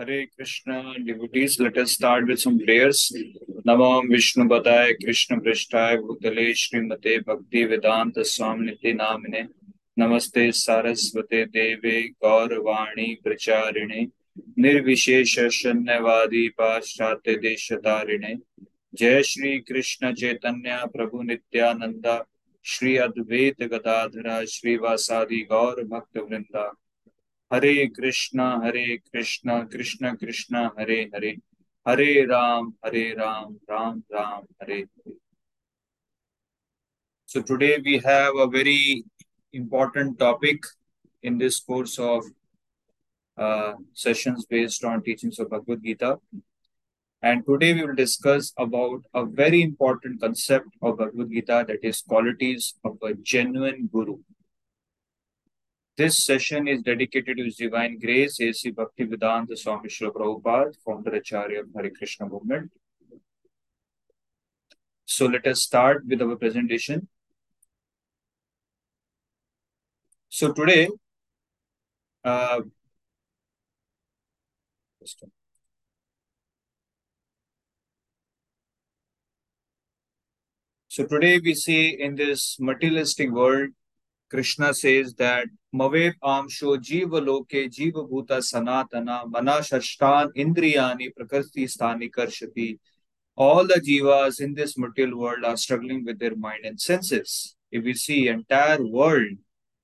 Hare Krishna devotees, let us start with some prayers. Namam Vishnu Padaya Krishna Prishtaya Bhutale Srimate Bhakti Vedanta Swamniti Namine Namaste Saraswate Deve Gauravani Pracharine Nirvishesha Shanyavadi Paschate Deshatarine Jai Shri Krishna Chaitanya Prabhu Nityananda Shri Advaita Gadadhara Shri Vasadi Gaur Bhakta Vrinda Hare Krishna, Krishna Krishna, Hare Hare, Hare Ram, Ram Ram, Hare Hare. So today we have a very important topic in this course of sessions based on teachings of Bhagavad Gita. And today we will discuss about a very important concept of Bhagavad Gita, that is qualities of a genuine guru. This session is dedicated to His Divine Grace, A.C. Bhaktivedanta Swami Srila Prabhupada, founder Acharya of Hare Krishna movement. So let us start with our presentation. So today, uh, we see in this materialistic world, Krishna says that Mavev Amsho Jiva Loke Jiva Bhuta Sanatana Manashashtan Indriyani Prakriti Sthani Karshati. All the jivas in this material world are struggling with their mind and senses. If we see entire world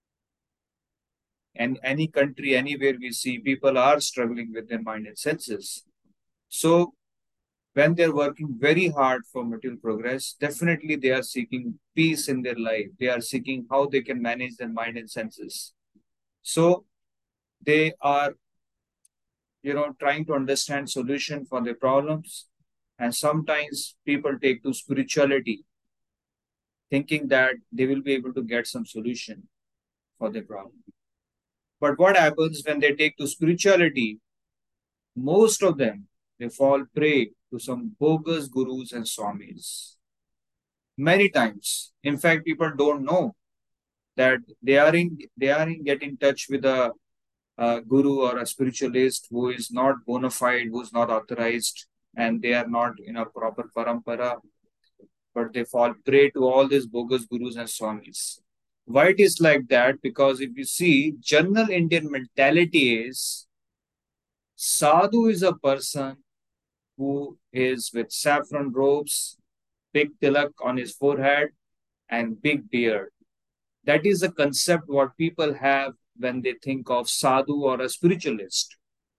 and any country, anywhere we see, people are struggling with their mind and senses. So when they're working very hard for material progress, definitely they are seeking peace in their life. They are seeking how they can manage their mind and senses. So they are, trying to understand solution for their problems. And sometimes people take to spirituality, thinking that they will be able to get some solution for their problem. But what happens when they take to spirituality? Most of them, they fall prey to some bogus gurus and swamis. Many times, in fact, people don't know that they are in get in touch with a guru or a spiritualist who is not bona fide, who is not authorized, and they are not in a proper parampara, but they fall prey to all these bogus gurus and swamis. Why it is like that? Because if you see, general Indian mentality is sadhu is a person who is with saffron robes, big tilak on his forehead, and big beard. That is the concept what people have when they think of sadhu or a spiritualist.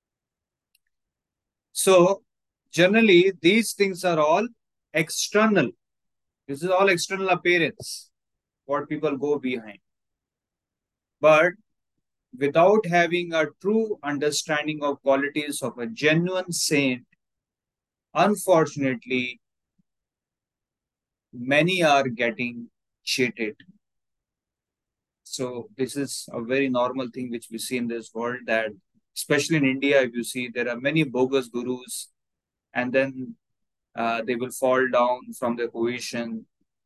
So, generally, these things are all external. This is all external appearance, what people go behind. But without having a true understanding of qualities of a genuine saint, unfortunately, many are getting cheated. So this is a very normal thing which we see in this world, that especially in India, if you see, there are many bogus gurus, and then they will fall down from their position.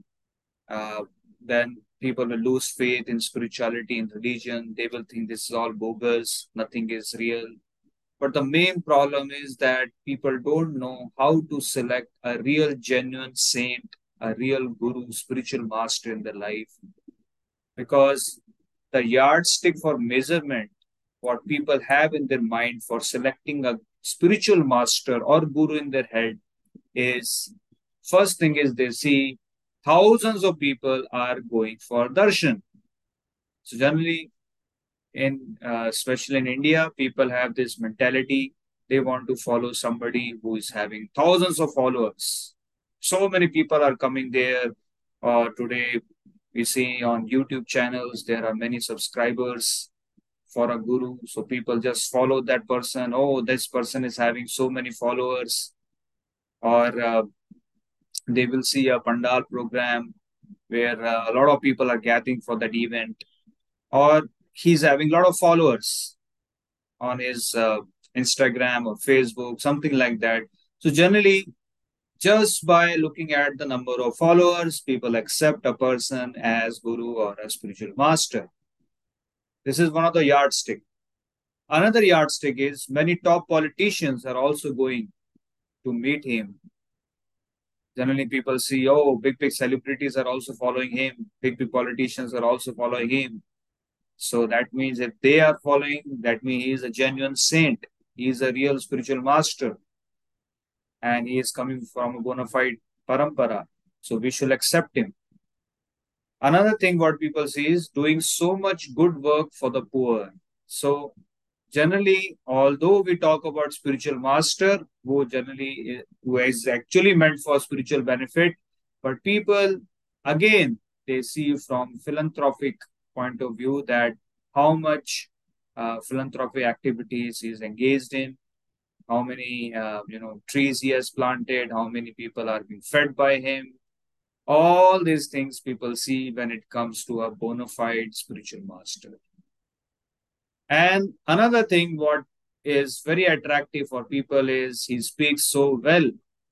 Then people will lose faith in spirituality, in religion. They will think this is all bogus, nothing is real. But the main problem is that people don't know how to select a real, genuine saint, a real guru, spiritual master in their life. Because the yardstick for measurement, what people have in their mind for selecting a spiritual master or guru in their head, is first thing is they see thousands of people are going for darshan. So generally, especially in India, people have this mentality. They want to follow somebody who is having thousands of followers. So many people are coming there. Today, we see on YouTube channels, there are many subscribers for a guru. So people just follow that person. Oh, this person is having so many followers. Or they will see a Pandal program where a lot of people are gathering for that event. Or he's having a lot of followers on his Instagram or Facebook, something like that. So generally, just by looking at the number of followers, people accept a person as guru or a spiritual master. This is one of the yardstick. Another yardstick is many top politicians are also going to meet him. Generally, people see, oh, big celebrities are also following him, big politicians are also following him. So that means if they are following, that means he is a genuine saint. He is a real spiritual master and he is coming from a bona fide parampara. So we should accept him. Another thing what people see is doing so much good work for the poor. So generally, although we talk about spiritual master, who is actually meant for spiritual benefit, but people again they see from philanthropic point of view that how much philanthropic activities he is engaged in, how many trees he has planted, how many people are being fed by him. All these things people see when it comes to a bona fide spiritual master. And another thing, what is very attractive for people is he speaks so well.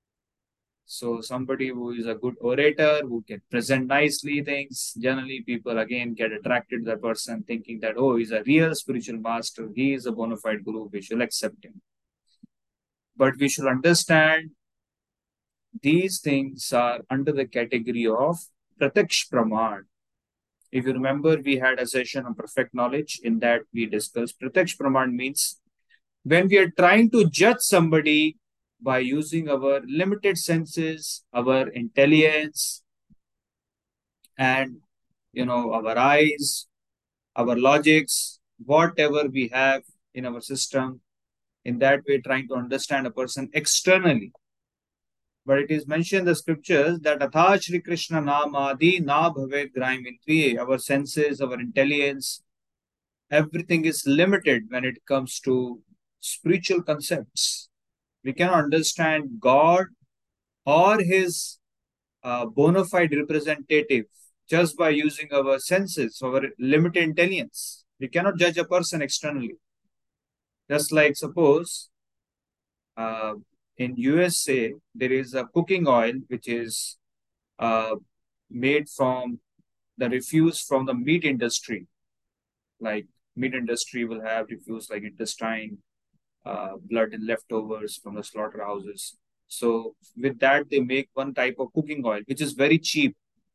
So somebody who is a good orator, who can present nicely things, generally people again get attracted to the person thinking that, oh, he's a real spiritual master. He is a bona fide guru. We should accept him. But we should understand these things are under the category of pratyaksh praman. If you remember, we had a session on perfect knowledge. In that, we discussed pratyaksh praman means when we are trying to judge somebody by using our limited senses, our intelligence, and our eyes, our logics, whatever we have in our system, in that way, trying to understand a person externally. But it is mentioned in the scriptures that Atha Shri Krishna Namadi Na Bhavet Graim Indriye, our senses, our intelligence, everything is limited when it comes to spiritual concepts. We cannot understand God or his bona fide representative just by using our senses, our limited intelligence. We cannot judge a person externally. Just like suppose uh, in USA, there is a cooking oil which is uh, made from the refuse from the meat industry. Like meat industry will have refuse like intestine, blood and leftovers from the slaughterhouses. So with that, they make one type of cooking oil, which is very cheap.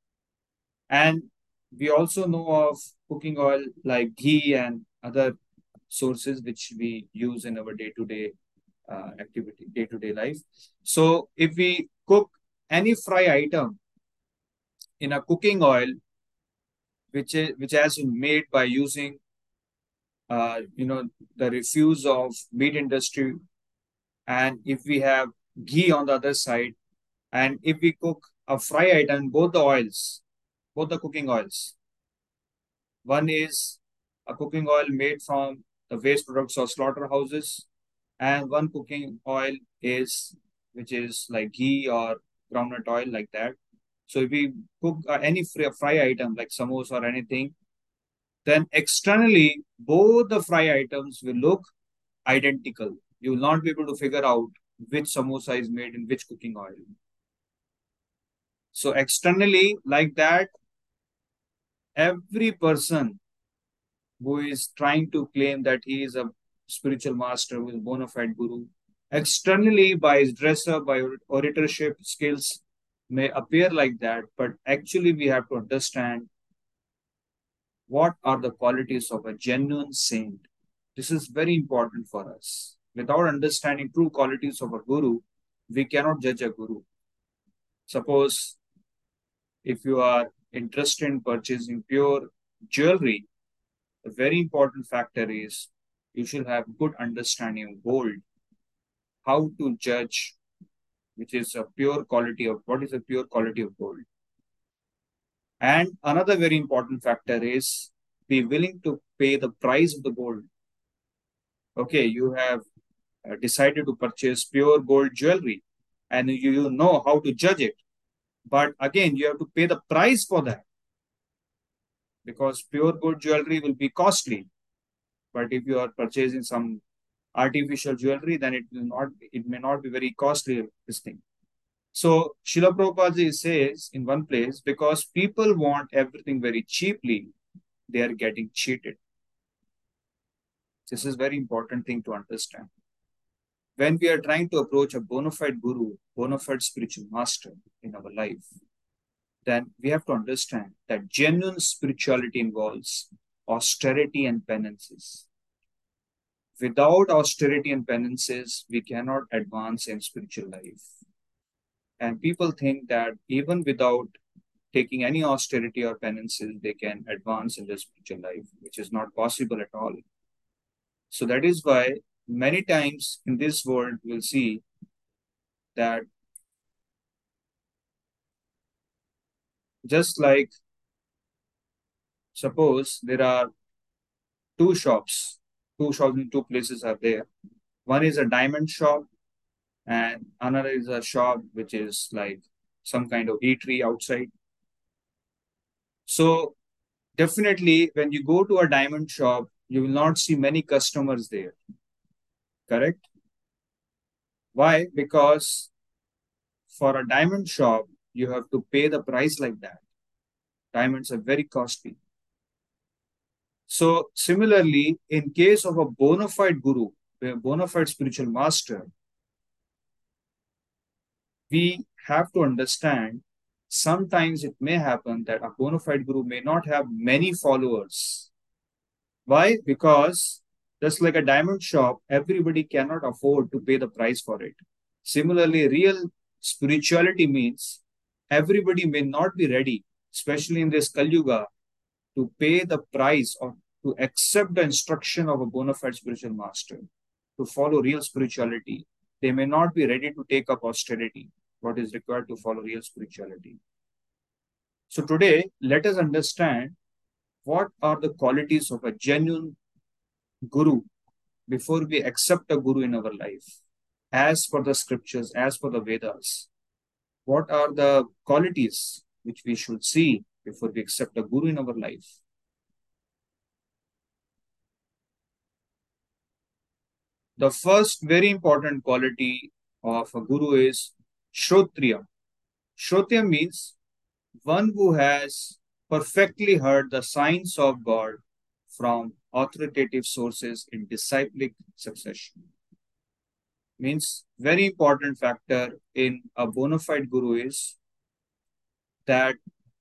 And we also know of cooking oil like ghee and other sources which we use in our day-to-day activity, day-to-day life. So if we cook any fry item in a cooking oil, which has been made by using the refuse of meat industry, and if we have ghee on the other side, and if we cook a fry item, both the cooking oils, one is a cooking oil made from the waste products of slaughterhouses, and one cooking oil is which is like ghee or groundnut oil like that. So if we cook any fry item like samosa or anything, then externally both the fry items will look identical. You will not be able to figure out which samosa is made in which cooking oil. So externally, like that, every person who is trying to claim that he is a spiritual master with bona fide guru, externally by his dress up, by oratorship skills, may appear like that, but actually we have to understand what are the qualities of a genuine saint. This is very important for us. Without understanding true qualities of a guru, we cannot judge a guru. Suppose if you are interested in purchasing pure jewelry, a very important factor is you should have good understanding of gold, how to judge which is a pure quality of what is a pure quality of gold. And another very important factor is be willing to pay the price of the gold. Okay, you have decided to purchase pure gold jewelry and you know how to judge it. But again, you have to pay the price for that because pure gold jewelry will be costly. But if you are purchasing some artificial jewelry, then it may not be very costly, this thing. So Srila Prabhupada says in one place, because people want everything very cheaply, they are getting cheated. This is very important thing to understand. When we are trying to approach a bona fide guru, bona fide spiritual master in our life, then we have to understand that genuine spirituality involves austerity and penances. Without austerity and penances, we cannot advance in spiritual life. And people think that even without taking any austerity or penances, they can advance in their spiritual life, which is not possible at all. So that is why many times in this world, we'll see that just like suppose there are two shops in two places are there. One is a diamond shop and another is a shop which is like some kind of eatery outside. So definitely when you go to a diamond shop, you will not see many customers there. Correct? Why? Because for a diamond shop, you have to pay the price like that. Diamonds are very costly. So similarly, in case of a bona fide guru, a bona fide spiritual master, we have to understand sometimes it may happen that a bona fide guru may not have many followers. Why? Because just like a diamond shop, everybody cannot afford to pay the price for it. Similarly, real spirituality means everybody may not be ready, especially in this Kali Yuga, to pay the price or to accept the instruction of a bona fide spiritual master, to follow real spirituality. They may not be ready to take up austerity, what is required to follow real spirituality. So today, let us understand what are the qualities of a genuine guru before we accept a guru in our life. As per the scriptures, as per the Vedas, what are the qualities which we should see before we accept a guru in our life? The first very important quality of a guru is Shrotriya. Shrotriya means one who has perfectly heard the signs of God from authoritative sources in disciplic succession. Means very important factor in a bona fide guru is that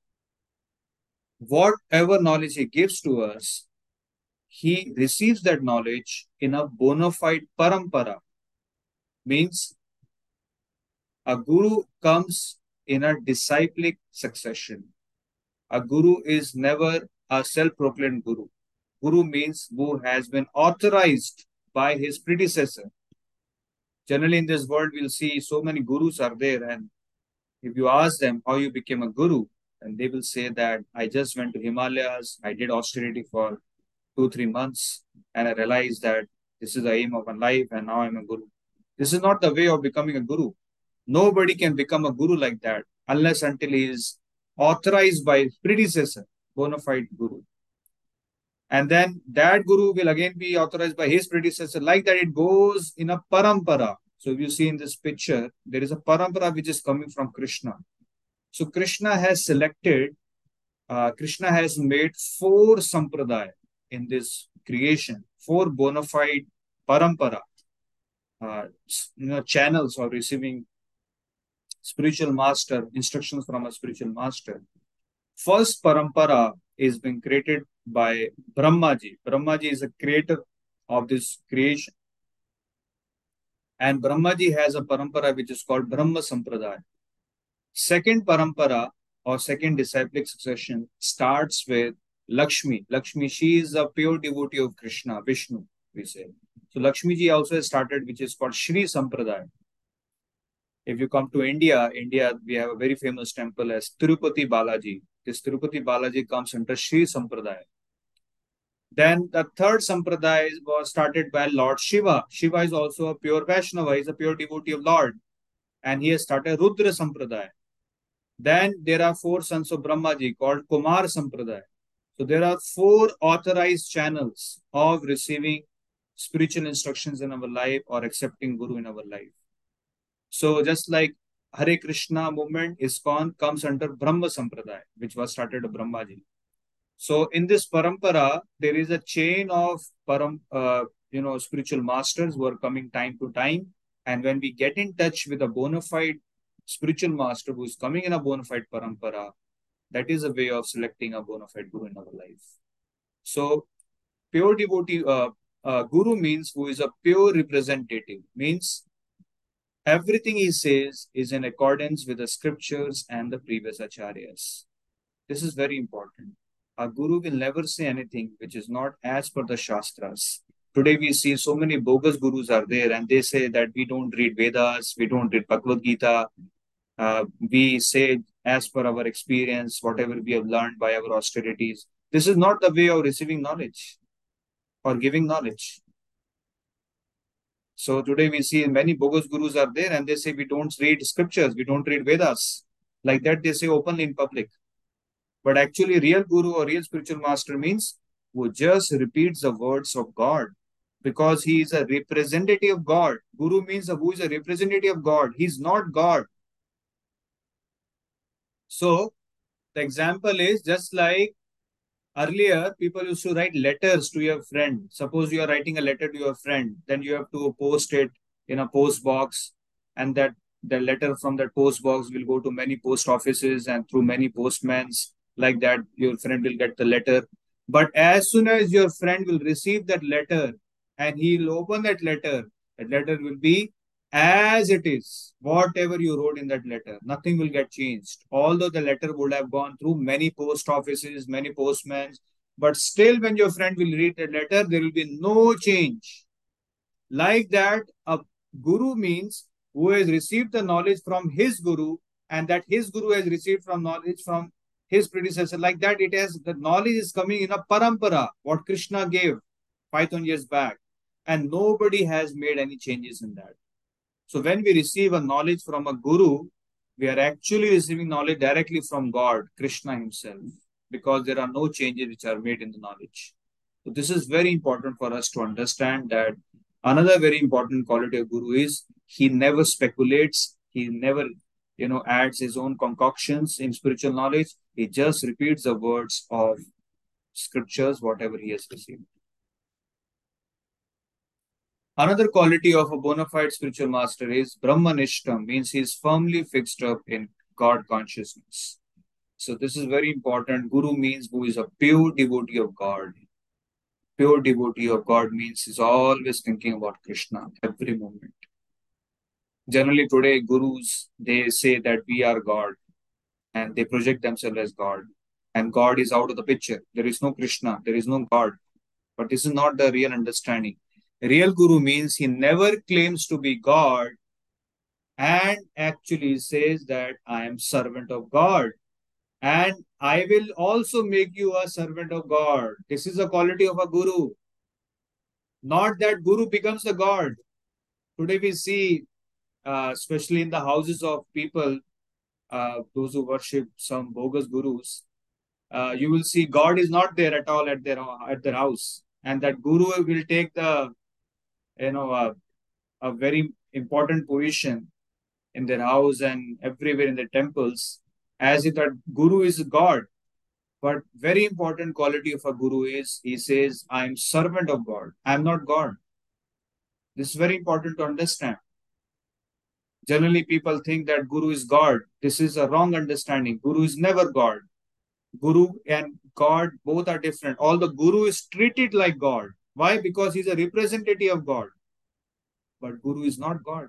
whatever knowledge he gives to us, he receives that knowledge in a bona fide parampara. Means a guru comes in a disciplic succession. A guru is never a self-proclaimed guru. Guru means who has been authorized by his predecessor. Generally, in this world, we'll see so many gurus are there, and if you ask them how you became a guru, and they will say that I just went to Himalayas, I did austerity for 2, 3 months, and I realized that this is the aim of my life, and now I'm a guru. This is not the way of becoming a guru. Nobody can become a guru like that unless until he is authorized by his predecessor, bona fide guru. And then that guru will again be authorized by his predecessor. Like that, it goes in a parampara. So if you see in this picture, there is a parampara which is coming from Krishna. So Krishna has made four sampradaya in this creation, four bona fide parampara, channels of receiving spiritual master, instructions from a spiritual master. First parampara is being created by Brahmaji. Brahmaji is a creator of this creation. And Brahmaji has a parampara which is called Brahma Sampradaya. Second parampara or second disciplic succession starts with Lakshmi. Lakshmi, she is a pure devotee of Krishna, Vishnu, we say. So Lakshmi ji also has started, which is called Shri Sampradaya. If you come to India, we have a very famous temple as Tirupati Balaji. This Tirupati Balaji comes under Shri Sampradaya. Then the third Sampradaya was started by Lord Shiva. Shiva is also a pure Vaishnava, he is a pure devotee of Lord. And he has started Rudra Sampradaya. Then there are four sons of Brahmaji called Kumar Sampradaya. So there are four authorized channels of receiving spiritual instructions in our life or accepting Guru in our life. So just like Hare Krishna movement, ISKCON comes under Brahma Sampradaya, which was started by Brahmaji. So in this parampara, there is a chain of spiritual masters who are coming time to time. And when we get in touch with a bona fide spiritual master who is coming in a bona fide parampara, that is a way of selecting a bona fide guru in our life. So pure devotee, guru means who is a pure representative, means everything he says is in accordance with the scriptures and the previous acharyas. This is very important. A guru will never say anything which is not as per the Shastras. Today we see so many bogus gurus are there and they say that we don't read Vedas, we don't read Bhagavad Gita. We say as per our experience, whatever we have learned by our austerities. This is not the way of receiving knowledge or giving knowledge. So today we see many bogus gurus are there and they say we don't read scriptures, we don't read Vedas. Like that they say openly in public. But actually, real guru or real spiritual master means who just repeats the words of God because he is a representative of God. Guru means who is a representative of God. He's not God. So the example is just like earlier, people used to write letters to your friend. Suppose you are writing a letter to your friend, then you have to post it in a post box, and that the letter from that post box will go to many post offices and through many postmans. Like that, your friend will get the letter. But as soon as your friend will receive that letter and he will open that letter will be as it is, whatever you wrote in that letter, nothing will get changed. Although the letter would have gone through many post offices, many postmen, but still, when your friend will read the letter, there will be no change. Like that, a guru means who has received the knowledge from his guru, and that his guru has received from knowledge from his predecessor. Like that, it has the knowledge is coming in a parampara, what Krishna gave 5,000 years back, and nobody has made any changes in that. So when we receive a knowledge from a guru, we are actually receiving knowledge directly from God, Krishna himself, because there are no changes which are made in the knowledge. So this is very important for us to understand that another very important quality of guru is he never speculates, he never adds his own concoctions in spiritual knowledge. He just repeats the words of scriptures, whatever he has received. Another quality of a bona fide spiritual master is Brahmanishtam, means he is firmly fixed up in God consciousness. So this is very important. Guru means who is a pure devotee of God. Pure devotee of God means he's always thinking about Krishna every moment. Generally today, gurus, they say that we are God and they project themselves as God. And God is out of the picture. There is no Krishna, there is no God. But this is not the real understanding. Real guru means he never claims to be God and actually says that I am servant of God and I will also make you a servant of God. This is the quality of a guru. Not that guru becomes the God. Today we see, especially in the houses of people, those who worship some bogus gurus, you will see God is not there at all at their house, and that guru will take the you know a very important position in their house and everywhere in the temples, as if that guru is God. But very important quality of a guru is he says, I am servant of God. I am not God. This is very important to understand. Generally, people think that guru is God. This is a wrong understanding. Guru is never God. Guru and God both are different. Although guru is treated like God. Why? Because he's a representative of God. But guru is not God.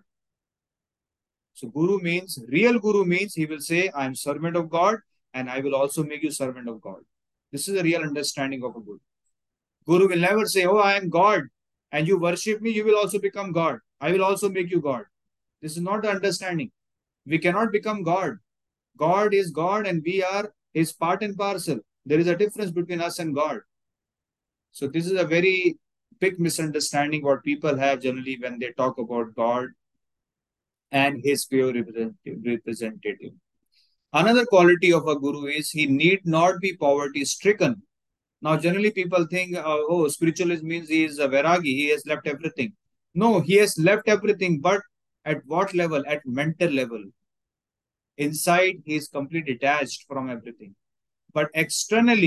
So real guru means he will say, I am servant of God and I will also make you servant of God. This is a real understanding of a guru. Guru will never say, oh, I am God and you worship me, you will also become God. I will also make you God. This is not the understanding. We cannot become God. God is God and we are his part and parcel. There is a difference between us and God. So this is a very big misunderstanding what people have generally when they talk about God and his pure representative. Another quality of a guru is he need not be poverty stricken. Now, generally people think, oh, spiritualist means he is a Vairagi, he has left everything. No, he has left everything, but at what level? At mental level. Inside, he is completely detached from everything. But externally,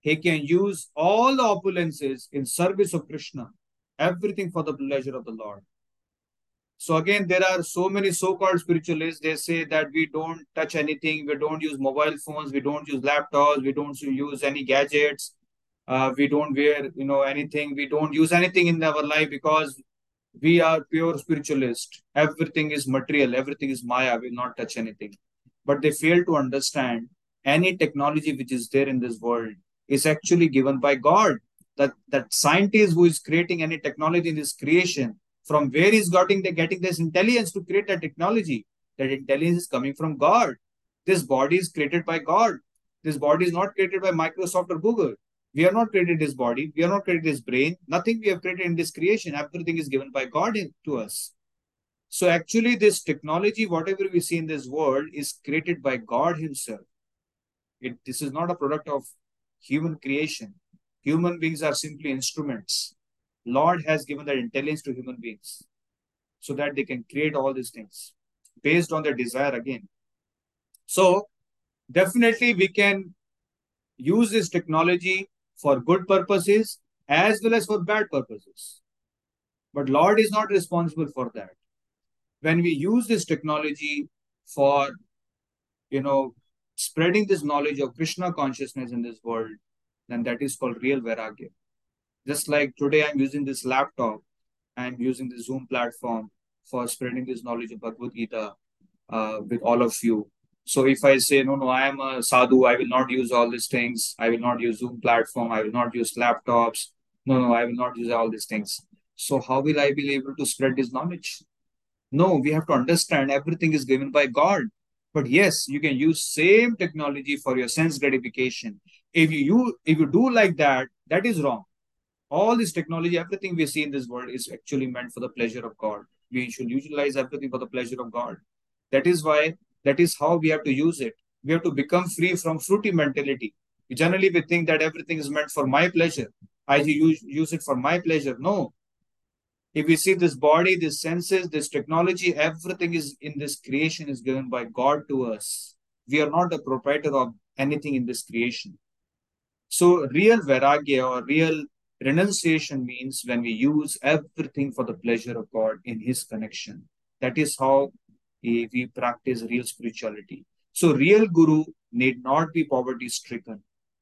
He can use all the opulences in service of Krishna, everything for the pleasure of the Lord. So again, there are so many so-called spiritualists. They say that we don't touch anything, we don't use mobile phones, we don't use laptops, we don't use any gadgets, we don't wear, anything, we don't use anything in our life because we are pure spiritualist. Everything is material, everything is Maya, we will not touch anything. But they fail to understand any technology which is there in this world is actually given by God. That scientist who is creating any technology in this creation, from where is getting this intelligence to create that technology? That intelligence is coming from God. This body is created by God. This body is not created by Microsoft or Google. We have not created this body. We have not created this brain. Nothing we have created in this creation. Everything is given by God to us. So actually, this technology, whatever we see in this world, is created by God Himself. This is not a product of human creation. Human beings are simply instruments. Lord has given that intelligence to human beings so that they can create all these things based on their desire again. So definitely we can use this technology for good purposes as well as for bad purposes. But Lord is not responsible for that. When we use this technology for, spreading this knowledge of Krishna consciousness in this world, then that is called real Vairagya. Just like today, I'm using this laptop, I'm using the Zoom platform for spreading this knowledge of Bhagavad Gita with all of you. So if I say, no, I am a sadhu, I will not use all these things. I will not use Zoom platform. I will not use laptops. No, I will not use all these things. So how will I be able to spread this knowledge? No, we have to understand everything is given by God. But yes, you can use same technology for your sense gratification. If you do like that, that is wrong. All this technology, everything we see in this world is actually meant for the pleasure of God. We should utilize everything for the pleasure of God. That is why, that is how we have to use it. We have to become free from fruity mentality. Generally, we think that everything is meant for my pleasure. I use it for my pleasure. No. If we see this body, this senses, this technology, everything is in this creation is given by God to us. We are not the proprietor of anything in this creation. So real vairagya or real renunciation means when we use everything for the pleasure of God in His connection. That is how we practice real spirituality. So real guru need not be poverty stricken.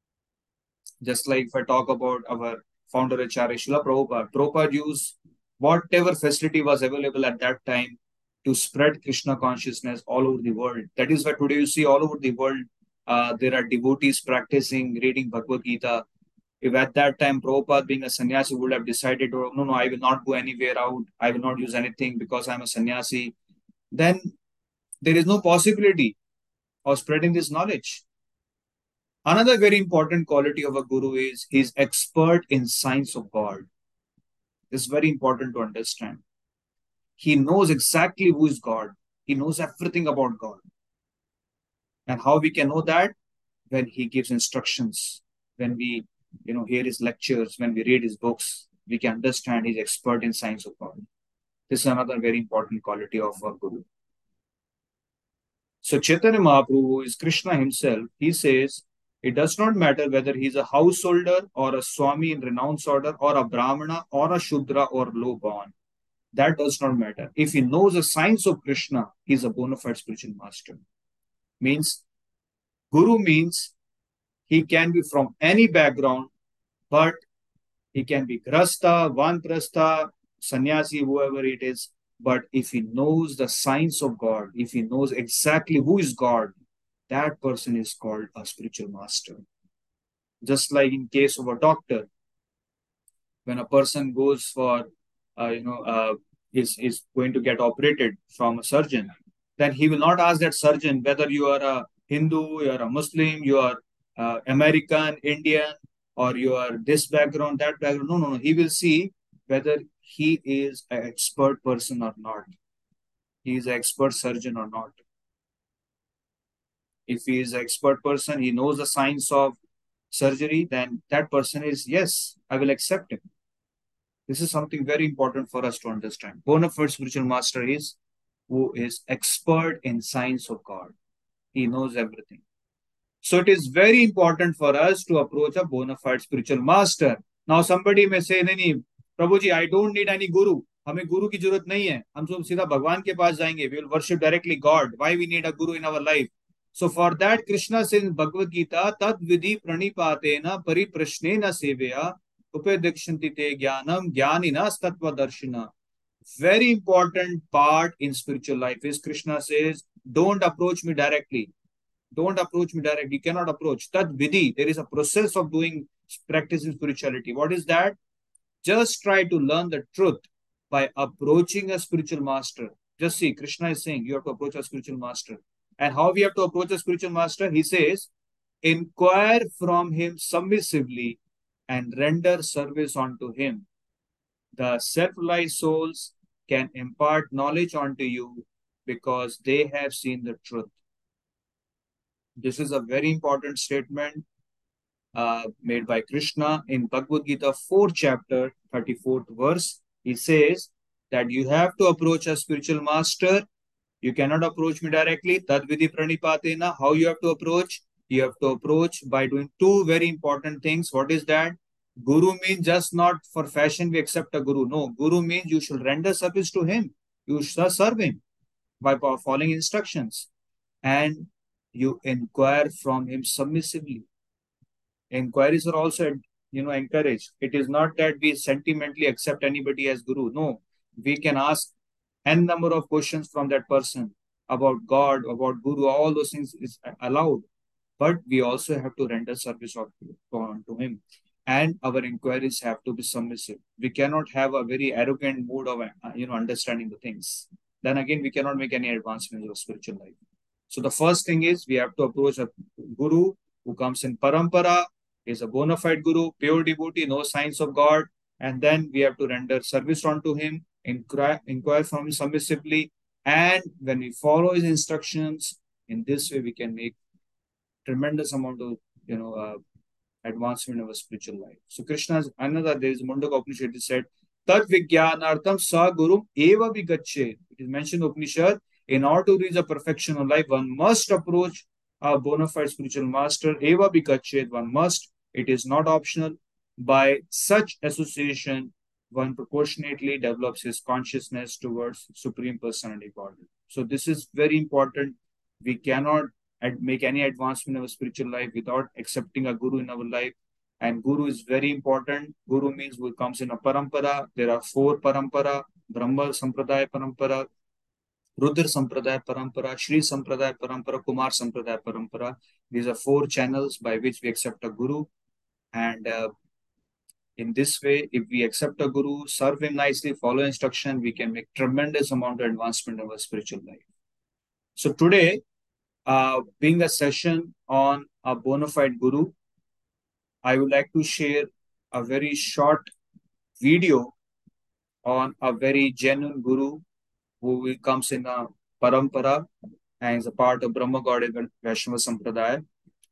Just like if I talk about our founder Acharya Srila Prabhupada, Prabhupada used whatever facility was available at that time to spread Krishna consciousness all over the world. That is why today you see all over the world there are devotees practicing reading Bhagavad Gita. If at that time Prabhupada being a sannyasi would have decided, oh, no, I will not go anywhere out, I will not use anything because I'm a sannyasi, then there is no possibility of spreading this knowledge. Another very important quality of a guru is he's expert in science of God. It's very important to understand. He knows exactly who is God. He knows everything about God. And how we can know that? When he gives instructions, when we hear his lectures, when we read his books, we can understand he's expert in science of God. This is another very important quality of a guru. So Chaitanya Mahaprabhu, who is Krishna himself, he says, it does not matter whether he's a householder or a Swami in renounced order or a Brahmana or a Shudra or low born. That does not matter. If he knows the science of Krishna, he's a bona fide spiritual master. Means, Guru means he can be from any background, but he can be Grasta, Vanprastha, Sannyasi, whoever it is. But if he knows the science of God, if he knows exactly who is God, that person is called a spiritual master. Just like in case of a doctor, when a person goes for, is going to get operated from a surgeon, then he will not ask that surgeon whether you are a Hindu, you are a Muslim, you are American, Indian, or you are this background, that background. No, no, no. He will see whether he is an expert person or not. He is an expert surgeon or not. If he is an expert person, he knows the science of surgery, then that person is, yes, I will accept him. This is something very important for us to understand. Bona fide spiritual master is who is expert in science of God. He knows everything. So it is very important for us to approach a bona fide spiritual master. Now somebody may say, नहीं नहीं प्रभु जी, I don't need any guru. हमें गुरु की जरूरत नहीं है, हम सब सीधा भगवान के पास जाएंगे. We will worship directly God. Why we need a guru in our life? So for that, Krishna says in Bhagavad Gita, tad vidhi pranipatena pariprashnena seveya upadikshante te jnanam jnaninas tattva darshina. Very important part in spiritual life is Krishna says, don't approach me directly. Don't approach me directly. You cannot approach. Tat vidhi. There is a process of doing practicing spirituality. What is that? Just try to learn the truth by approaching a spiritual master. Just see, Krishna is saying you have to approach a spiritual master. And how we have to approach a spiritual master? He says, inquire from him submissively and render service unto him. The self-realized souls can impart knowledge unto you because they have seen the truth. This is a very important statement made by Krishna in Bhagavad Gita 4th chapter, 34th verse. He says that you have to approach a spiritual master. You cannot approach me directly. Tad vidhi pranipatena. How you have to approach? You have to approach by doing two very important things. What is that? Guru means just not for fashion we accept a guru. No, guru means you should render service to him. You should serve him by following instructions. And you inquire from him submissively. Inquiries are also, encouraged. It is not that we sentimentally accept anybody as guru. No, we can ask n number of questions from that person about God, about guru. All those things is allowed, but we also have to render service to him, and our inquiries have to be submissive. We cannot have a very arrogant mood of understanding the things. Then again, we cannot make any advancement in our spiritual life. So the first thing is we have to approach a guru who comes in parampara, is a bona fide guru, pure devotee, no signs of God, and then we have to render service unto him, inquire from him submissively, and when we follow his instructions, in this way we can make tremendous amount of advancement of our spiritual life. So Krishna's another there is Mundaka Upanishad said, Tat Vijnanartham Sa Gurum Eva Vigache. It is mentioned in Upanishad, in order to reach the perfection of life, one must approach a bona fide spiritual master. Eva Vigache, one must. It is not optional. By such association, one proportionately develops his consciousness towards Supreme Personality Godhead. So this is very important. We cannot make any advancement in our spiritual life without accepting a guru in our life. And guru is very important. Guru means who comes in a parampara. There are 4 parampara: Brahma Sampradaya parampara, Rudra Sampradaya parampara, Shri Sampradaya parampara, Kumar Sampradaya parampara. These are 4 channels by which we accept a guru. And in this way, if we accept a guru, serve him nicely, follow instruction, we can make tremendous amount of advancement of our spiritual life. So today, being a session on a bona fide guru, I would like to share a very short video on a very genuine guru who comes in a parampara and is a part of Brahma Gaudiya Vaishnava Sampradaya.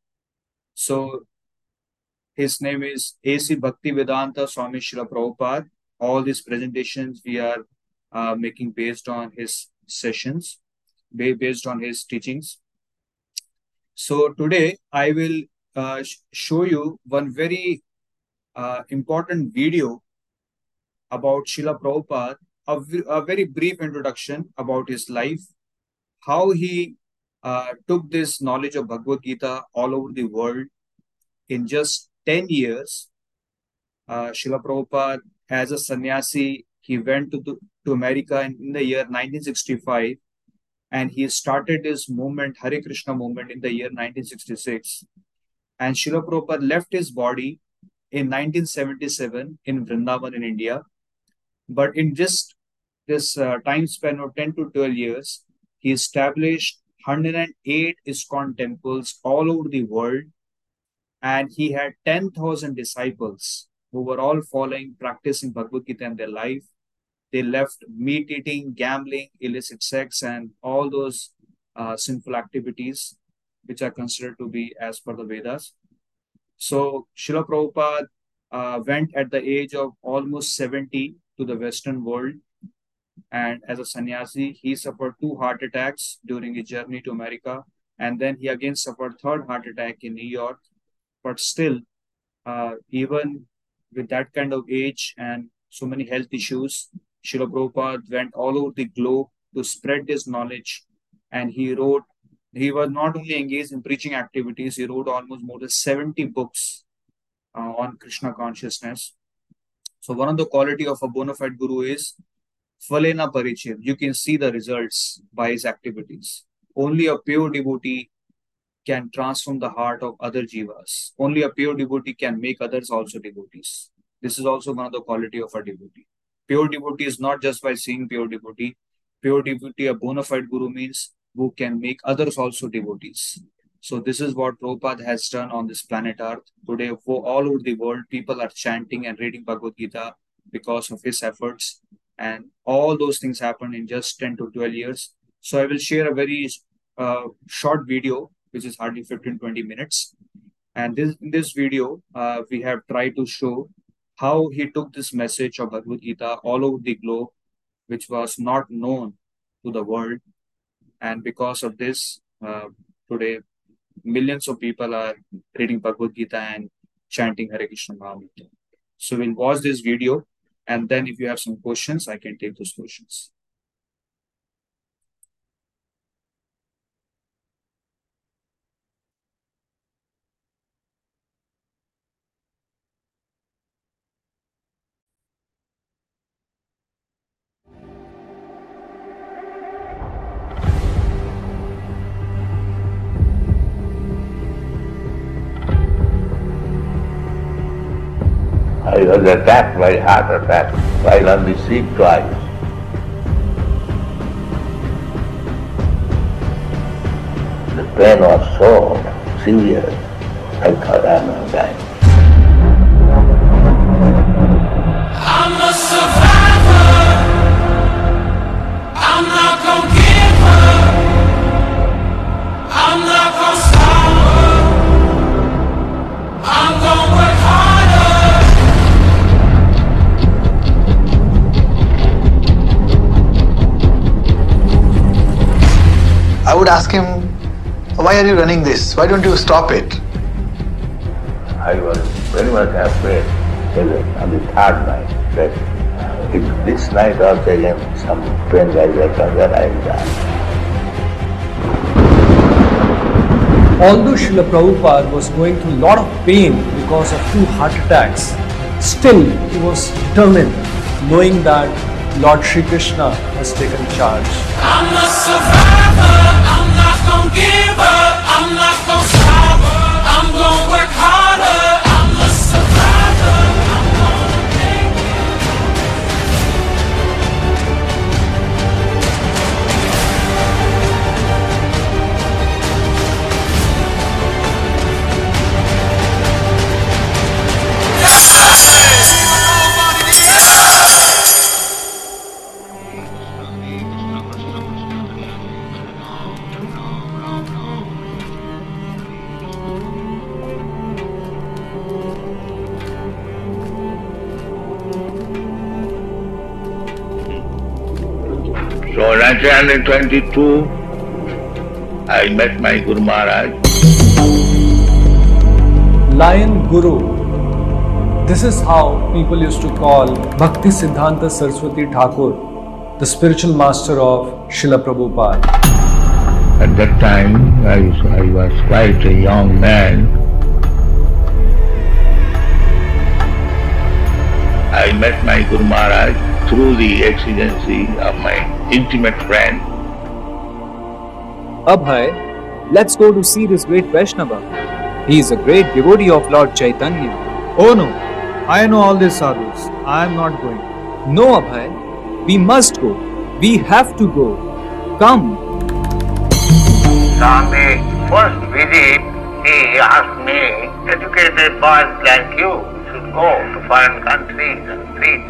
So his name is A.C. Bhaktivedanta Swami Srila Prabhupada. All these presentations we are making based on his sessions, based on his teachings. So today I will show you one very important video about Srila Prabhupada, a very brief introduction about his life, how he took this knowledge of Bhagavad Gita all over the world in just 10 years. Srila Prabhupada, as a sannyasi, he went to America in the year 1965, and he started his movement, Hare Krishna movement, in the year 1966. And Srila Prabhupada left his body in 1977 in Vrindavan in India. But in just this time span of 10 to 12 years, he established 108 ISKCON temples all over the world. And he had 10,000 disciples who were all following, practicing Bhagavad Gita in their life. They left meat eating, gambling, illicit sex, and all those sinful activities which are considered to be as per the Vedas. So Srila Prabhupada went at the age of almost 70 to the Western world. And as a sannyasi, he suffered 2 heart attacks during his journey to America. and then he again suffered third heart attack in New York. But still, even with that kind of age and so many health issues, Srila Prabhupada went all over the globe to spread his knowledge. And he was not only engaged in preaching activities, he wrote almost more than 70 books on Krishna consciousness. So one of the quality of a bona fide guru is Falena Parichir. You can see the results by his activities. Only a pure devotee can transform the heart of other jivas. Only a pure devotee can make others also devotees. This is also one of the quality of a devotee. Pure devotee is not just by seeing pure devotee. Pure devotee, a bona fide guru means who can make others also devotees. So this is what Prabhupada has done on this planet Earth. Today, for all over the world, people are chanting and reading Bhagavad Gita because of his efforts. And all those things happened in just 10 to 12 years. So I will share a very short video, which is hardly 15-20 minutes. And in this video, we have tried to show how he took this message of Bhagavad Gita all over the globe, which was not known to the world. And because of this, today, millions of people are reading Bhagavad Gita and chanting Hare Krishna Mahamantra. So we'll watch this video, and then if you have some questions, I can take those questions. I was attacked by heart attack while on the sea twice. The pain was so severe, I thought I'm going to die. I'm a survivor. I'm not gonna give up. I'm not gonna stop her. I'm gonna work harder. I would ask him, why are you running this? Why don't you stop it? I was very much afraid on the third night that if this night also again some pain rises from then I will die. Although Srila Prabhupada was going through a lot of pain because of 2 heart attacks, still he was determined, knowing that Lord Shri Krishna has taken charge. I'm a survivor. I'm not gonna give up. I'm not gonna stop her. I'm gonna work harder. I'm a survivor. I'm gonna make it. So 1922, I met my Guru Maharaj. Lion Guru. This is how people used to call Bhakti Siddhanta Saraswati Thakur, the spiritual master of Srila Prabhupada. At that time, I was quite a young man. I met my Guru Maharaj through the exigency of my intimate friend. Abhay, let's go to see this great Vaishnava. He is a great devotee of Lord Chaitanya. Oh no, I know all these sadhus. I am not going. No, Abhay, we must go. We have to go. Come. On the first visit, he asked me, educated boys like you should go to foreign countries and preach.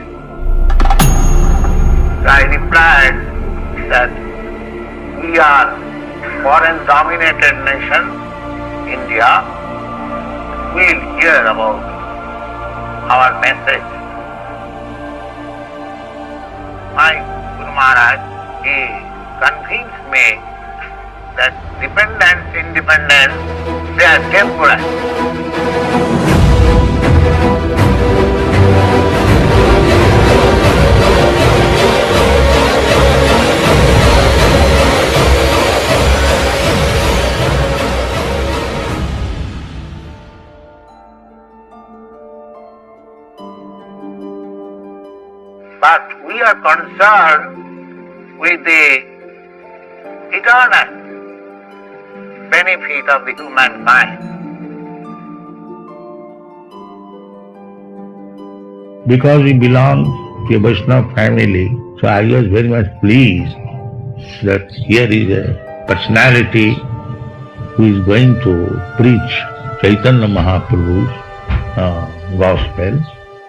So I replied that we are foreign-dominated nation, India. We'll hear about our message. My Guru Maharaj, he convinced me that dependence, independence, they are temporary. But we are concerned with the eternal benefit of the humankind. Because we belong to a Vaishnava family, so I was very much pleased that here is a personality who is going to preach Chaitanya Mahaprabhu's gospel.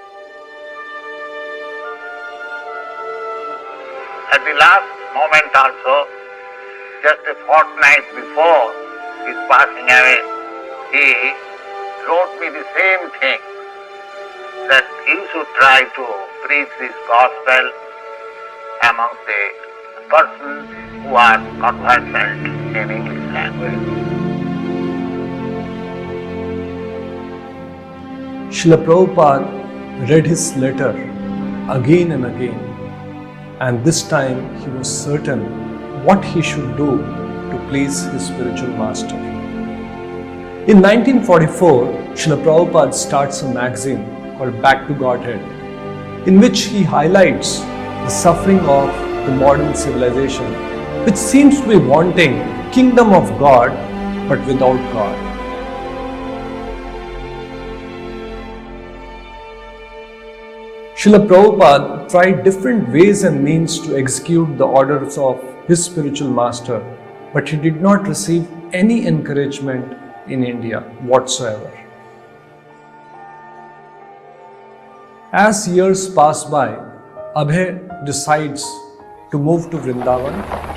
At the last moment also, just a fortnight before his passing away, he wrote me the same thing, that he should try to preach this gospel among the persons who are conversant in English language. Srila Prabhupada read his letter again and again, and this time he was certain what he should do to please his spiritual master. In 1944, Srila Prabhupada starts a magazine called Back to Godhead, in which he highlights the suffering of the modern civilization, which seems to be wanting kingdom of God but without God. Srila Prabhupada tried different ways and means to execute the orders of his spiritual master, but he did not receive any encouragement in India whatsoever. As years pass by, Abhay decides to move to Vrindavan.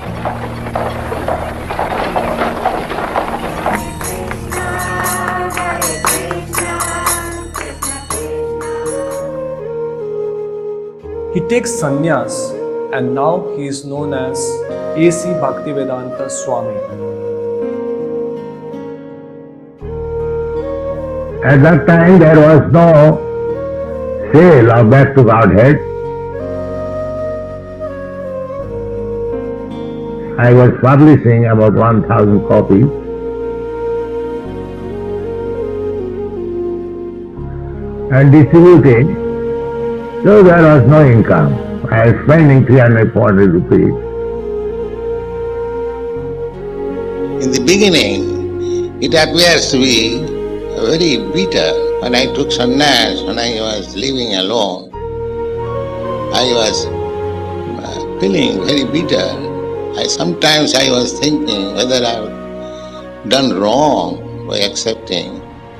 He takes sannyas and now he is known as A.C. Bhaktivedanta Swami. At that time there was no sale of Back to Godhead. I was publishing about 1,000 copies. And distributing, so there was no income. I was spending 340 rupees. In the beginning, it appears to be very bitter. When I took sannyas, when I was living alone, I was feeling very bitter. Sometimes I was thinking whether I have done wrong by accepting.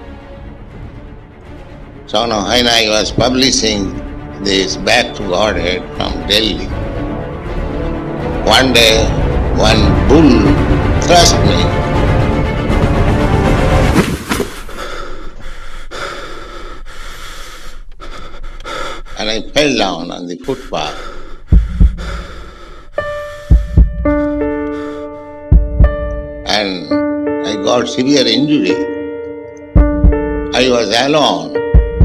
So now when I was publishing this Back to Godhead from Delhi, one day one bull thrust me. And I fell down on the footpath. And I got severe injury. I was alone.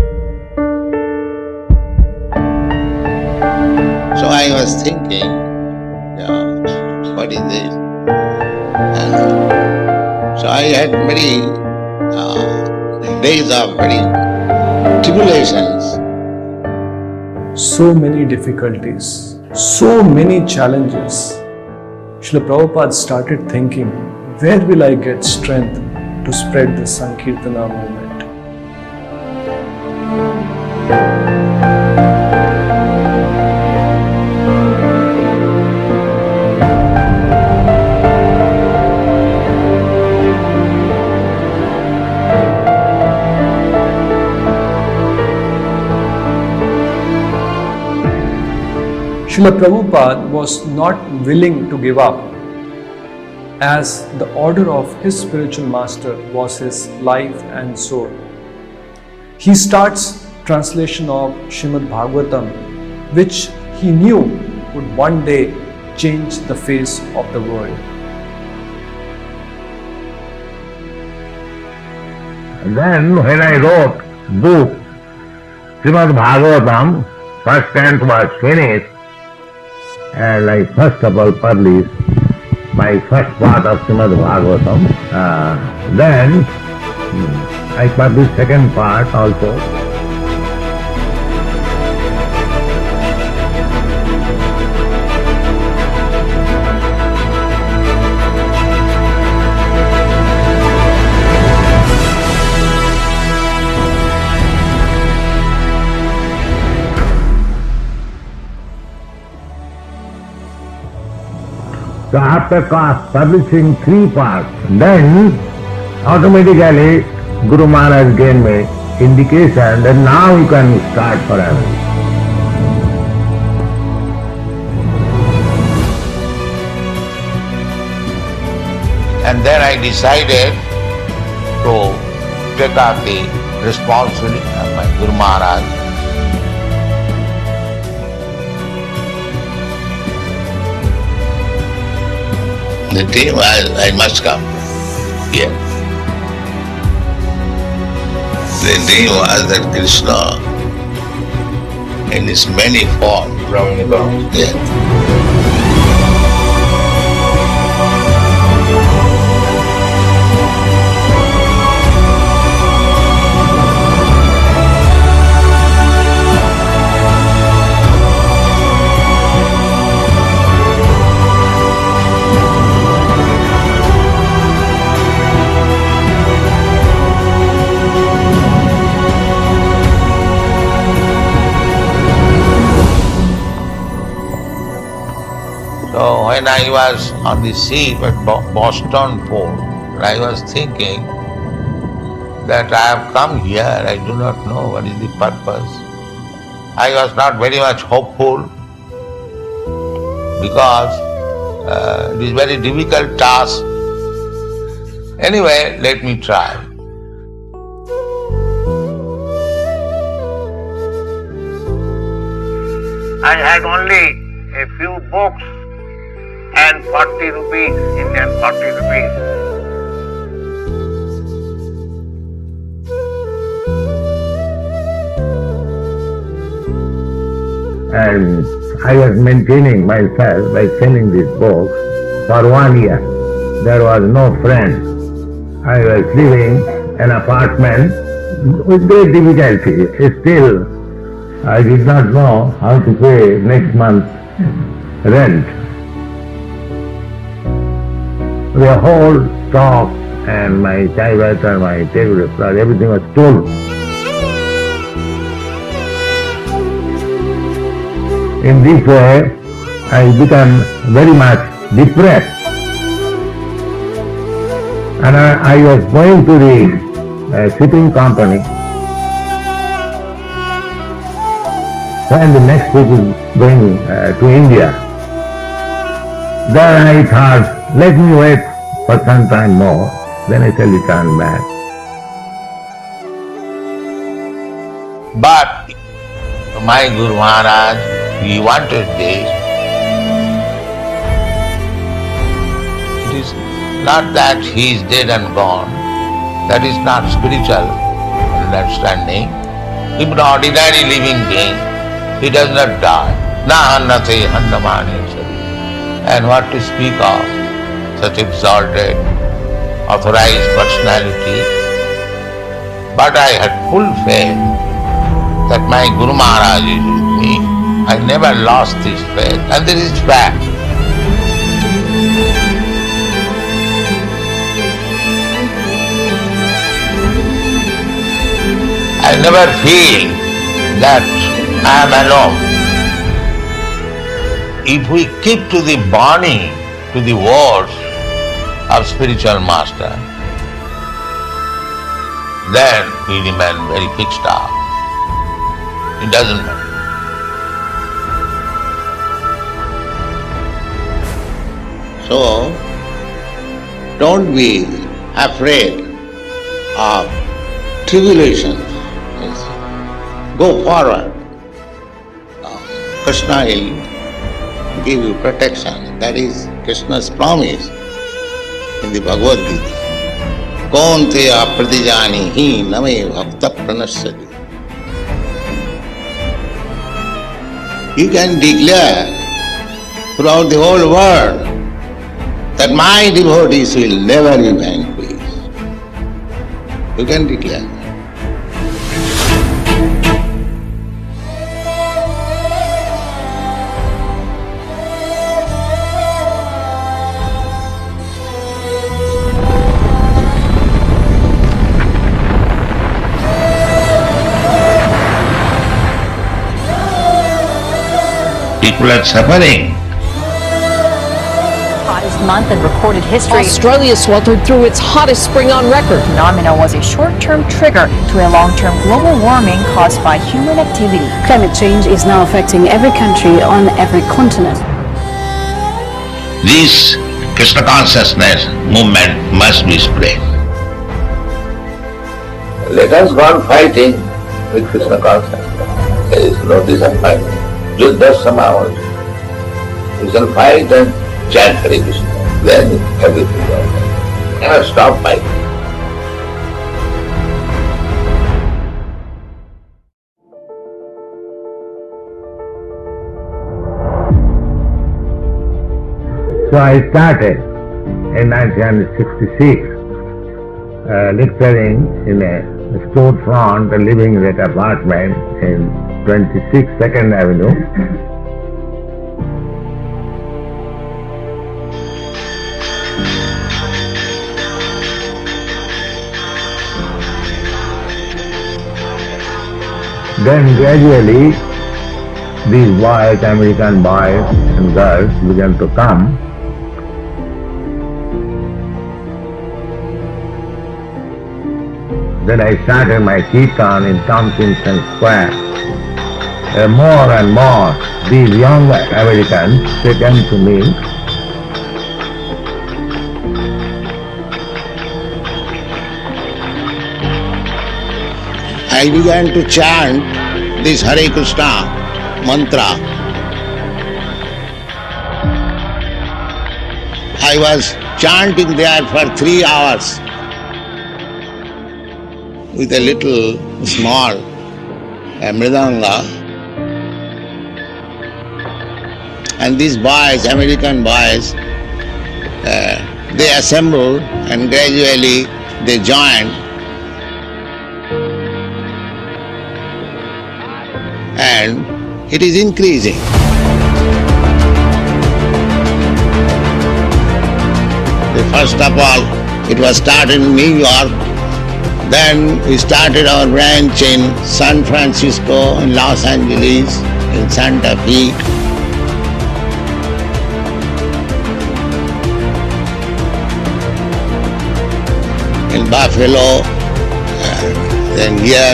So I was thinking, what is this? And so I had many days of very tribulations. So many difficulties, so many challenges. Srila Prabhupada started thinking, where will I get strength to spread the Sankirtana movement? Srila Prabhupada was not willing to give up, as the order of his spiritual master was his life and soul. He starts translation of Srimad Bhagavatam, which he knew would one day change the face of the world. Then when I wrote book, Srimad Bhagavatam, first canto was finished, and I first of all published my first part of Srimad Bhagavatam. Then I published second part also. So after publishing 3 parts, then automatically Guru Maharaj gave me indication that now you can start forever. And then I decided to take up the responsibility of my Guru Maharaj. The team, I must come. Yeah. The dream was that Krishna, in his many forms, yeah. So when I was on the sea at Boston Port, I was thinking that I have come here, I do not know what is the purpose. I was not very much hopeful because it is very difficult task. Anyway, let me try. I had only a few books and 40 rupees, Indian 40 rupees. And I was maintaining myself by selling these books for 1 year. There was no friend. I was living in an apartment with great difficulty. Still, I did not know how to pay next month's rent. The whole stock and my typewriter, my table, everything was stolen. In this way, I became very much depressed. And I was going to the shipping company when the next week is going to India. Then I thought, let me wait for some time more, then I shall return back. But my Guru Maharaj, he wanted this. It is not that he is dead and gone. That is not spiritual understanding. Even an ordinary living being, he does not die. Na hannate hannamani. And what to speak of such exalted, authorized personality. But I had full faith that my Guru Maharaj is with me. I never lost this faith, and this is fact. I never feel that I am alone. If we keep to the Bani, to the words of spiritual master, then we remain very fixed up. It doesn't matter. So, don't be afraid of tribulations. Go forward. Krishna will give you protection. That is Krishna's promise in the Bhagavad Gita. Kaunteya pratijanihi name bhakta pranashyati. You can declare throughout the whole world that my devotees will never be vanquished. You can declare. People are suffering. Hottest month in recorded history. Australia sweltered through its hottest spring on record. The phenomena was a short-term trigger to a long-term global warming caused by human activity. Climate change is now affecting every country on every continent. This Krishna consciousness movement must be spread. Let us go on fighting with Krishna consciousness. There is no disappointment. Just some hours. We shall fight and chant Hare Krishna. Then everything will happen. Cannot stop fighting. So I started in 1966 lecturing in a storefront, living in that apartment in 26 2nd Avenue. Then gradually these boys, American boys and girls began to come. Then I started my kirtan in Tompkinson Square. More and more these young Americans, they came to me. I began to chant this Hare Krishna mantra. I was chanting there for 3 hours with a little small mridanga. And these boys, American boys, they assembled and gradually they joined. And it is increasing. First of all, it was started in New York. Then we started our branch in San Francisco, in Los Angeles, in Santa Fe. In Buffalo, then here.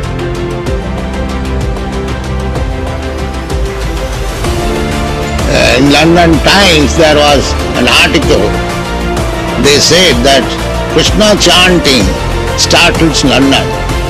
In London Times there was an article. They said that Krishna chanting startles London.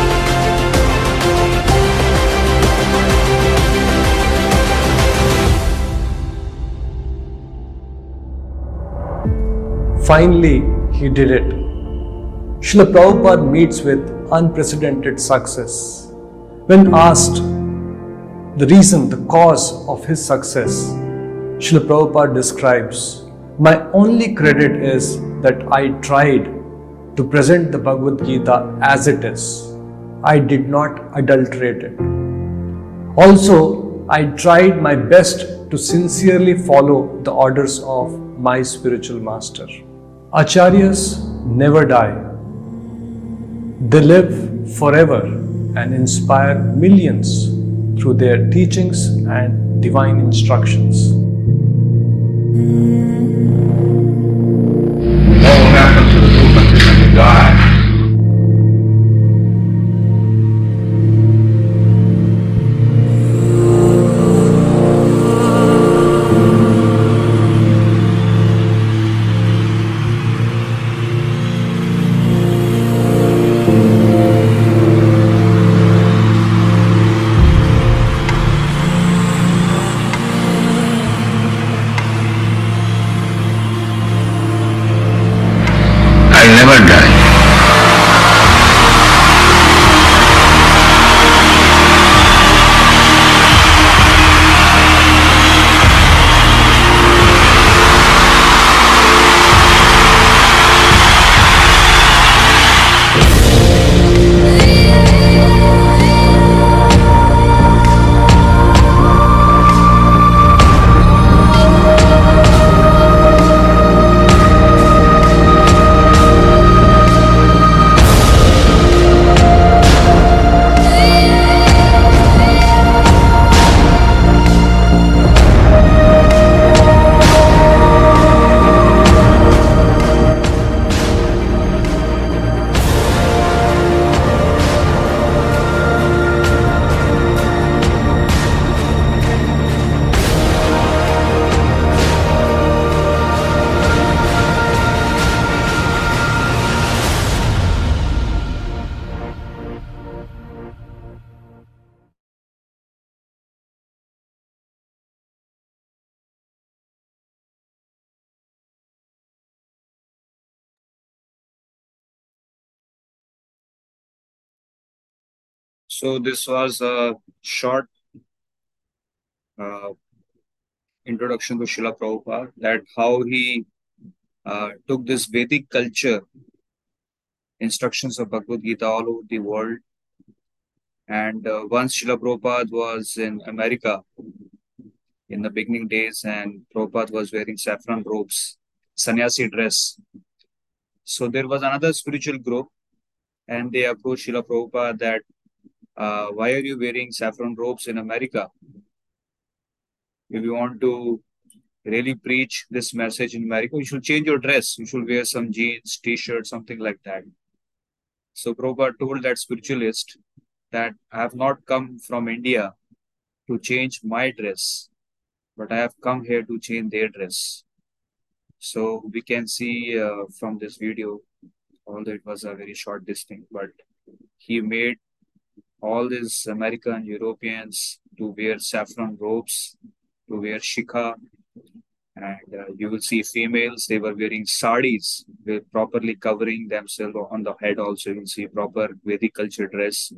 Finally, he did it. Srila Prabhupada meets with unprecedented success. When asked the reason, the cause of his success, Srila Prabhupada describes, "My only credit is that I tried to present the Bhagavad Gita as it is. I did not adulterate it. Also, I tried my best to sincerely follow the orders of my spiritual master." Acharyas never die. They live forever and inspire millions through their teachings and divine instructions. What happens to the movement is when you die. I never die. So this was a short uh, introduction to Srila Prabhupada, that how he took this Vedic culture, instructions of Bhagavad Gita all over the world. And once Srila Prabhupada was in America in the beginning days, and Prabhupada was wearing saffron robes, sannyasi dress. So there was another spiritual group, and they approached Srila Prabhupada that, why are you wearing saffron robes in America? If you want to really preach this message in America, you should change your dress. You should wear some jeans, t-shirt, something like that. So Prabhupada told that spiritualist that I have not come from India to change my dress, but I have come here to change their dress. So we can see from this video, although it was a very short distance, but he made all these American Europeans to wear saffron robes, to wear shikha, and you will see females, they were wearing saris, with properly covering themselves on the head also. You will see proper Vedic culture dress.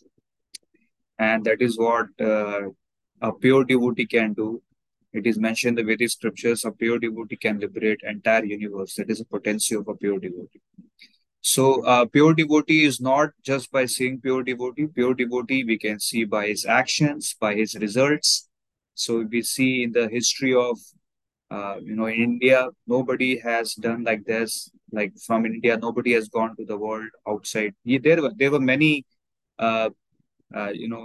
And that is what a pure devotee can do. It is mentioned in the Vedic scriptures, a pure devotee can liberate entire universe. That is a potency of a pure devotee. So pure devotee is not just by saying pure devotee. Pure devotee we can see by his actions, by his results. So we see in the history of in India, nobody has done like this. Like from India, nobody has gone to the world outside. There were many, uh, you know,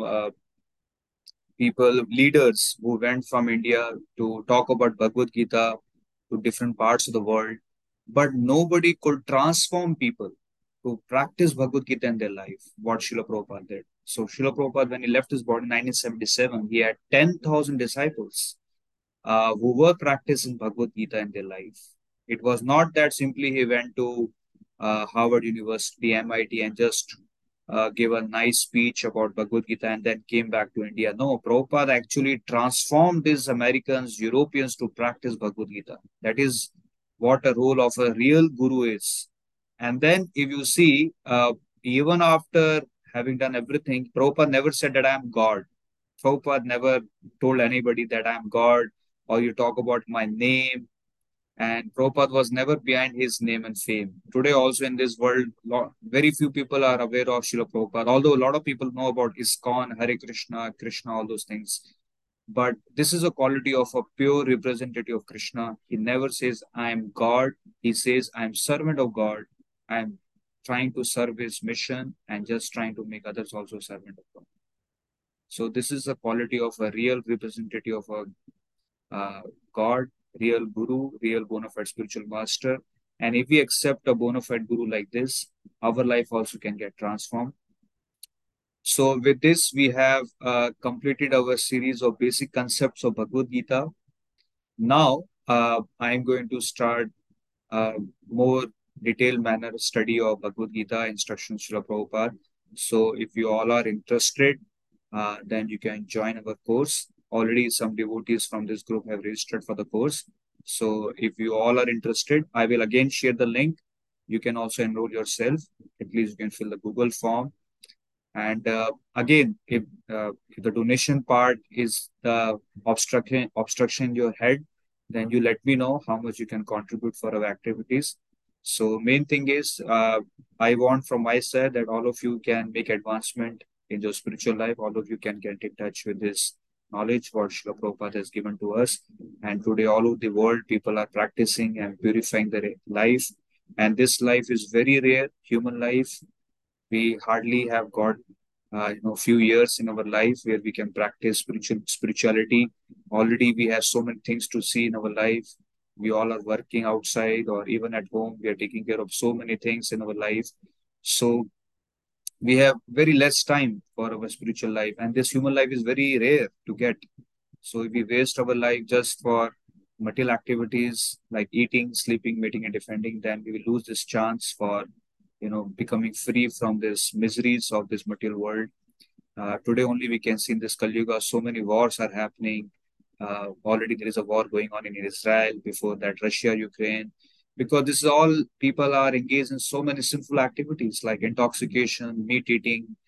people, leaders who went from India to talk about Bhagavad Gita to different parts of the world, but nobody could transform people to practice Bhagavad Gita in their life. What Srila Prabhupada did. So Srila Prabhupada, when he left his body in 1977, he had 10,000 disciples who were practicing Bhagavad Gita in their life. It was not that simply he went to Harvard University, MIT, and just gave a nice speech about Bhagavad Gita and then came back to India. No, Prabhupada actually transformed these Americans, Europeans to practice Bhagavad Gita. That is what a role of a real guru is. And then if you see, even after having done everything, Prabhupada never said that I am God. Prabhupada never told anybody that I am God, or you talk about my name. And Prabhupada was never behind his name and fame. Today, also in this world, very few people are aware of Srila Prabhupada, although a lot of people know about ISKCON, Hare Krishna, Krishna, all those things. But this is a quality of a pure representative of Krishna. He never says, I am God. He says, I am servant of God. I am trying to serve his mission and just trying to make others also servant of God. So this is the quality of a real representative of a God, real guru, real bona fide spiritual master. And if we accept a bona fide guru like this, our life also can get transformed. So with this, we have completed our series of basic concepts of Bhagavad Gita. Now, I am going to start more detailed manner study of Bhagavad Gita instructions Srila Prabhupada. So if you all are interested, then you can join our course. Already some devotees from this group have registered for the course. So if you all are interested, I will again share the link. You can also enroll yourself. At least you can fill the Google form. And again, if the donation part is the obstruction in your head, then you let me know how much you can contribute for our activities. So main thing is, I want from my side that all of you can make advancement in your spiritual life. All of you can get in touch with this knowledge what Srila Prabhupada has given to us. And today all over the world, people are practicing and purifying their life. And this life is very rare, human life. We hardly have got few years in our life where we can practice spirituality. Already we have so many things to see in our life. We all are working outside or even at home. We are taking care of so many things in our life. So we have very less time for our spiritual life, and this human life is very rare to get. So if we waste our life just for material activities like eating, sleeping, mating, and defending, then we will lose this chance for becoming free from this miseries of this material world. Today only we can see in this Kali Yuga, so many wars are happening. Already there is a war going on in Israel, before that Russia, Ukraine, because this is all people are engaged in so many sinful activities like intoxication, meat eating,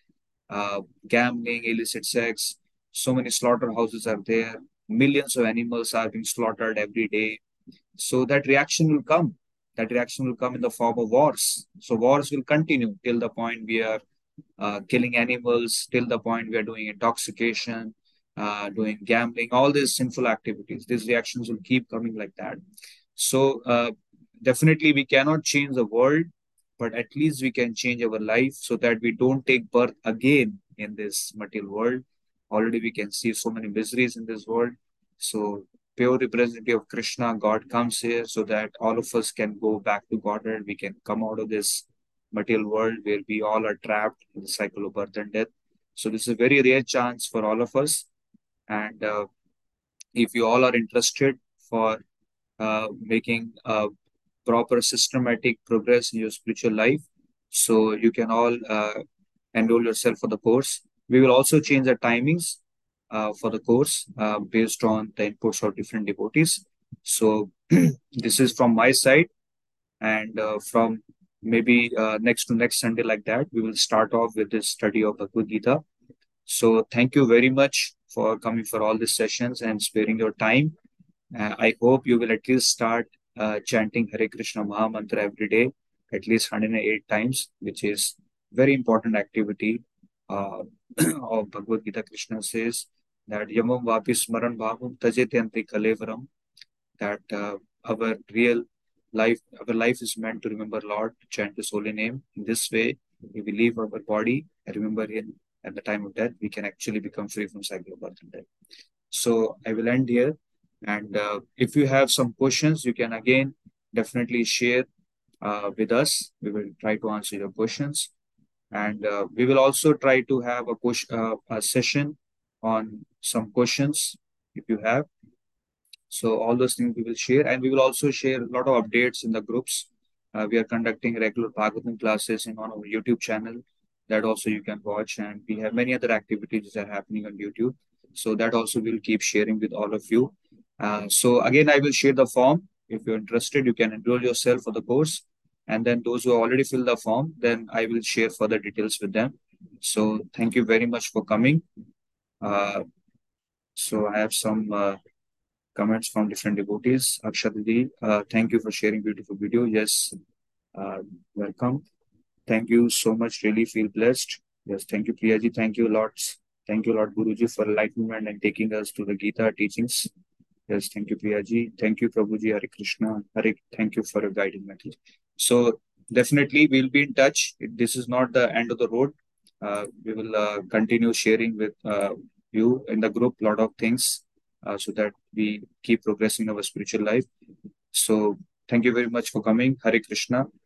gambling, illicit sex. So many slaughterhouses are there. Millions of animals are being slaughtered every day. So that reaction will come. That reaction will come in the form of wars. So wars will continue till the point we are killing animals, till the point we are doing intoxication, doing gambling, all these sinful activities. These reactions will keep coming like that. So definitely we cannot change the world, but at least we can change our life so that we don't take birth again in this material world. Already we can see so many miseries in this world. So pure representative of Krishna, God comes here so that all of us can go back to Godhead. We can come out of this material world where we all are trapped in the cycle of birth and death. So this is a very rare chance for all of us. And if you all are interested for making proper systematic progress in your spiritual life, so you can all enroll yourself for the course. We will also change the timings for the course based on the inputs of different devotees. So this is from my side, and from maybe next to next Sunday like that, we will start off with this study of Bhagavad Gita. So thank you very much for coming for all these sessions and sparing your time. I hope you will at least start chanting Hare Krishna Maha Mantra every day, at least 108 times, which is very important activity of Bhagavad Gita. Krishna says that Yamam Vapi Smaran Bhavam Tajetyanti Kalevaram, that our life is meant to remember Lord, to chant His holy name. In this way, if we leave our body and remember Him at the time of death, we can actually become free from cycle of birth and death. So I will end here. And if you have some questions, you can again definitely share with us. We will try to answer your questions. And we will also try to have a session on some questions if you have. So all those things we will share, and we will also share a lot of updates in the groups. We are conducting regular Bhagavatam classes on our YouTube channel. That also you can watch, and we have many other activities that are happening on YouTube. So that also we'll keep sharing with all of you. So again, I will share the form. If you're interested, you can enroll yourself for the course. And then those who already filled the form, then I will share further details with them. So thank you very much for coming. So I have some comments from different devotees. Akshadidi, thank you for sharing beautiful video. Yes, welcome. Thank you so much. Really feel blessed. Yes, thank you, Priyaji. Thank you, Lord. Thank you, Lord Guruji, for enlightenment and taking us to the Gita teachings. Yes, thank you, Priyaji. Thank you, Prabhuji. Hare Krishna. Hare, thank you for your guiding message. So definitely we'll be in touch. This is not the end of the road. We will continue sharing with you in the group a lot of things so that we keep progressing our spiritual life. So thank you very much for coming. Hare Krishna.